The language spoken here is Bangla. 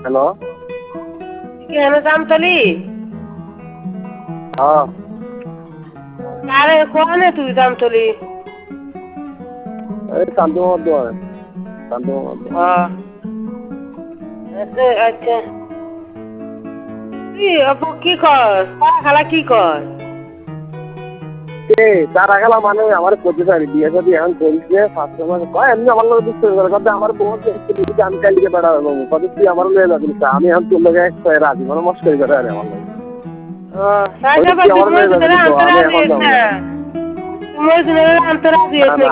হ্যালো। কেন জামতলি? হ্যাঁ। আরে কোনে তুই জামতলি? এই কান্দু মধ্যে কান্দু মধ্যে। আচ্ছা আচ্ছা। তুই আপু কি কর? তারা খালা কি কর? তারা খেলা মানে আমার করতে চাই বিয়ে যদি এখন করিস ফার্স্ট সময় কয় এমনি আমার লোক বিশ্বাস করে কথা আমার বউ আমি কালকে বেড়া কত তুই আমার লয়ে যাবি আমি এখন তোর লোক রাজি মানে মস্করি করে আরে আমার লোক সাইকেল আমার লয়ে যাবি তো আমি এখন যাবো না। আন্তরাজি